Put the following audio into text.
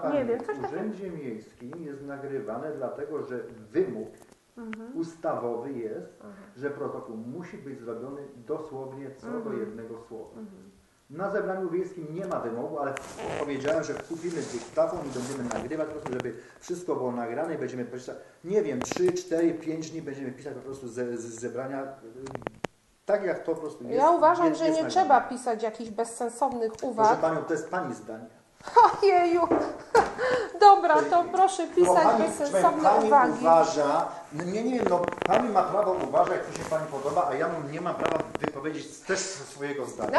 Nie wiem, coś w takiego. Urzędzie Miejskim jest nagrywane, dlatego że wymóg ustawowy jest, że protokół musi być zrobiony dosłownie co do jednego słowa. Na zebraniu wiejskim nie ma wymogu, ale powiedziałem, że kupimy dyktafon i będziemy nagrywać po prostu, żeby wszystko było nagrane i będziemy pisać, nie wiem, 3, 4, 5 dni będziemy pisać po prostu z zebrania, tak jak to po prostu jest. Ja uważam, jest że nie nagrane. trzeba pisać jakichś bezsensownych uwag. Proszę Panią, to jest Pani zdanie. Ojeju! Dobra, to proszę pisać Pani bezsensowne uwagi. uważa, nie, no Pani ma prawo uważać, jak to się Pani podoba, a ja nie mam prawa wypowiedzieć też swojego zdania.